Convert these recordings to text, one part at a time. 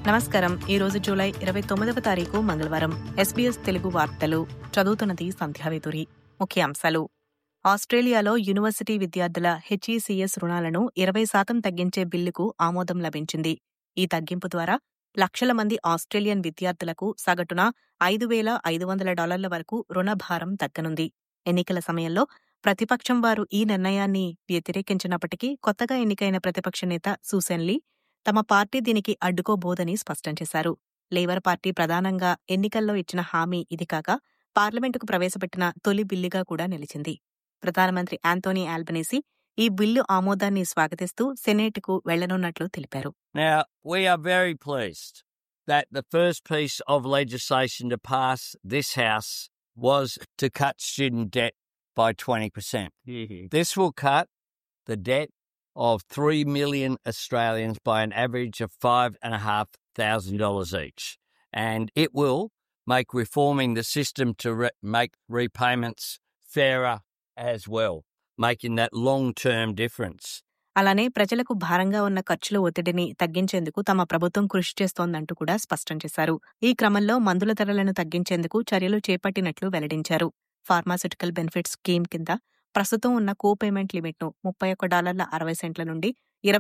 నమస్కారం. ఈరోజు జూలై 29వ తారీఖు మంగళవారం. SBS తెలుగు వార్తలు చదువుతున్నది సంధ్యావేదురి. ముఖ్యాంశాలు: ఆస్ట్రేలియాలో యూనివర్సిటీ విద్యార్థుల HECS రుణాలను 20% తగ్గించే బిల్లుకు ఆమోదం లభించింది. ఈ తగ్గింపు ద్వారా లక్షల మంది ఆస్ట్రేలియన్ విద్యార్థులకు సగటున $5,500 వరకు రుణభారం తగ్గనుంది. ఎన్నికల సమయంలో ప్రతిపక్షం వారు ఈ నిర్ణయాన్ని వ్యతిరేకించినప్పటికీ కొత్తగా ఎన్నికైన ప్రతిపక్ష నేత సూసన్ లీ తమ పార్టీ దీనికి అడ్డుకోబోదని స్పష్టం చేశారు. లేబర్ పార్టీ ప్రధానంగా ఎన్నికల్లో ఇచ్చిన హామీ ఇది కాక పార్లమెంటుకు ప్రవేశపెట్టిన తొలి బిల్లుగా కూడా నిలిచింది. ప్రధానమంత్రి యాంథోనీ ఆల్బనీసీ ఈ బిల్లు ఆమోదాన్ని స్వాగతిస్తూ సెనేట్కు వెళ్లనున్నట్లు తెలిపారు. Now, we are very pleased that the first piece of legislation to pass this House was to cut student debt by 20%. This will cut the debt of 3 million Australians by an average of $5,500 each. And it will make reforming the system to make repayments fairer as well, making that long-term difference. అలానే ప్రజలకు భారంగా ఉన్న ఖర్చుల ఒత్తిడిని తగ్గించేందుకు తమ ప్రభుత్వం కృషి చేస్తోందంటూ కూడా స్పష్టం చేశారు. ఈ క్రమంలో మందుల ధరలను తగ్గించేందుకు చర్యలు చేపట్టినట్లు వెల్లడించారు. ఫార్మాస్యూటికల్ బెనిఫిట్స్ స్కీమ్ కింద ప్రస్తుతం ఉన్న కో-పేమెంట్ లిమిట్ను $31.60 నుండి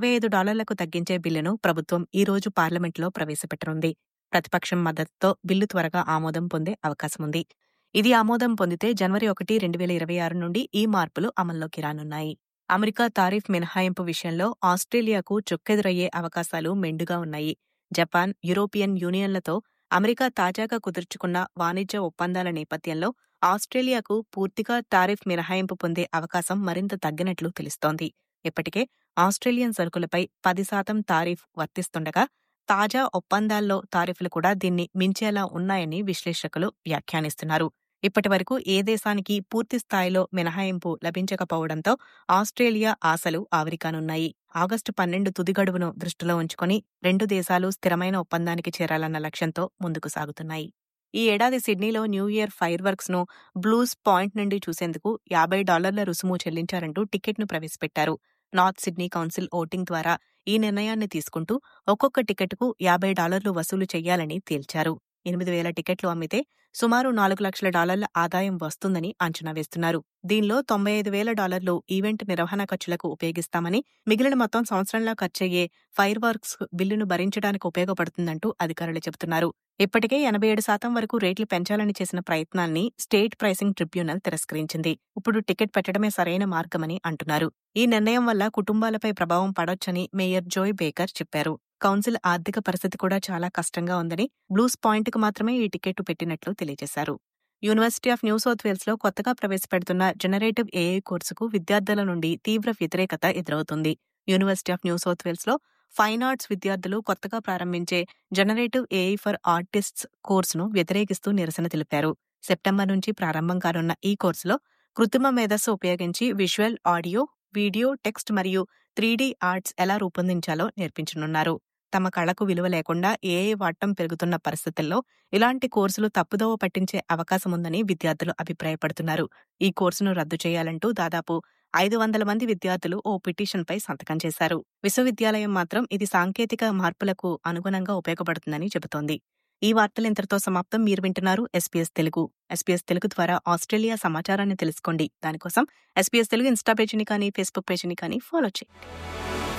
$25కు తగ్గించే బిల్లును ప్రభుత్వం ఈ రోజు పార్లమెంట్లో ప్రవేశపెట్టనుంది. ప్రతిపక్షం మద్దతుతో బిల్లు త్వరగా ఆమోదం పొందే అవకాశముంది. ఇది ఆమోదం పొందితే జనవరి 1, 2026 నుండి ఈ మార్పులు అమల్లోకి రానున్నాయి. అమెరికా తారీఫ్ మినహాయింపు విషయంలో ఆస్ట్రేలియాకు చుక్కెదురయ్యే అవకాశాలు మెండుగా ఉన్నాయి. జపాన్, యూరోపియన్ యూనియన్లతో అమెరికా తాజాగా కుదుర్చుకున్న వాణిజ్య ఒప్పందాల నేపథ్యంలో ఆస్ట్రేలియాకు పూర్తిగా తారీఫ్ మినహాయింపు పొందే అవకాశం మరింత తగ్గినట్లు తెలుస్తోంది. ఇప్పటికే ఆస్ట్రేలియన్ సరుకులపై 10% తారీఫ్ వర్తిస్తుండగా తాజా ఒప్పందాల్లో తారీఫ్లు కూడా దీన్ని మించేలా ఉన్నాయని విశ్లేషకులు వ్యాఖ్యానిస్తున్నారు. ఇప్పటి వరకు ఏ దేశానికి పూర్తి స్థాయిలో మినహాయింపు లభించకపోవడంతో ఆస్ట్రేలియా ఆశలు ఆవిరికానున్నాయి. ఆగస్టు 12 తుది గడువును దృష్టిలో ఉంచుకొని రెండు దేశాలు స్థిరమైన ఒప్పందానికి చేరాలన్న లక్ష్యంతో ముందుకు సాగుతున్నాయి. ఈ ఏడాది సిడ్నీలో న్యూ ఇయర్ ఫైర్ వర్క్స్ ను బ్లూస్ పాయింట్ నుండి చూసేందుకు $50 రుసుము చెల్లించారంటూ టికెట్ను ప్రవేశపెట్టారు. నార్త్ సిడ్నీ కౌన్సిల్ ఓటింగ్ ద్వారా ఈ నిర్ణయాన్ని తీసుకుంటూ ఒక్కొక్క టికెట్కు $50 వసూలు చెయ్యాలని తేల్చారు. 8,000 టికెట్లు అమ్మితే సుమారు $4 లక్షల ఆదాయం వస్తుందని అంచనా వేస్తున్నారు. దీనిలో $95,000 ఈవెంట్ నిర్వహణ ఖర్చులకు ఉపయోగిస్తామని, మిగిలిన మొత్తం సంవత్సరంలో ఖర్చయ్యే ఫైర్ వర్క్స్ బిల్లును భరించడానికి ఉపయోగపడుతుందంటూ అధికారులు చెబుతున్నారు. ఇప్పటికే 87% వరకు రేట్లు పెంచాలని చేసిన ప్రయత్నాన్ని స్టేట్ ప్రైసింగ్ ట్రిబ్యునల్ తిరస్కరించింది. ఇప్పుడు టికెట్ పెట్టడమే సరైన మార్గమని అంటున్నారు. ఈ నిర్ణయం వల్ల కుటుంబాలపై ప్రభావం పడొచ్చని మేయర్ జోయ్ బేకర్ చెప్పారు. కౌన్సిల్ ఆర్థిక పరిస్థితి కూడా చాలా కష్టంగా ఉందని, బ్లూస్ పాయింట్కు మాత్రమే ఈ టికెట్టు పెట్టినట్లు తెలియజేశారు. యూనివర్సిటీ ఆఫ్ న్యూ సౌత్ వేల్స్లో కొత్తగా ప్రవేశపెడుతున్న జనరేటివ్ AI కోర్సుకు విద్యార్థుల నుండి తీవ్ర వ్యతిరేకత ఎదురవుతుంది. యూనివర్సిటీ ఆఫ్ న్యూ సౌత్ వేల్స్లో ఫైన్ ఆర్ట్స్ విద్యార్థులు కొత్తగా ప్రారంభించే జనరేటివ్ AI ఫర్ ఆర్టిస్ట్స్ కోర్సును వ్యతిరేకిస్తూ నిరసన తెలిపారు. సెప్టెంబర్ నుంచి ప్రారంభం కానున్న ఈ కోర్సులో కృత్రిమ మేధస్సు ఉపయోగించి విజువల్, ఆడియో, వీడియో, టెక్స్ట్ మరియు 3D ఆర్ట్స్ ఎలా రూపొందించాలో నేర్పించనున్నారు. తమ కళకు విలువ లేకుండా AI వాడటం పెరుగుతున్న పరిస్థితుల్లో ఇలాంటి కోర్సులు తప్పుదోవ పట్టించే అవకాశముందని విద్యార్థులు అభిప్రాయపడుతున్నారు. ఈ కోర్సును రద్దు చేయాలంటూ దాదాపు 500 మంది విద్యార్థులు ఓ పిటిషన్పై సంతకం చేశారు. విశ్వవిద్యాలయం మాత్రం ఇది సాంకేతిక మార్పులకు అనుగుణంగా ఉపయోగపడుతుందని చెబుతోంది. ఈ వార్తలు ఇంతటితో సమాప్తం. మీరు వింటున్నారు SBS తెలుగు. SBS తెలుగు ద్వారా ఆస్ట్రేలియా సమాచారాన్ని తెలుసుకోండి. దానికోసం SBS తెలుగు ఇన్స్టా పేజీని కానీ, ఫేస్బుక్ పేజీని కానీ ఫాలో చేయండి.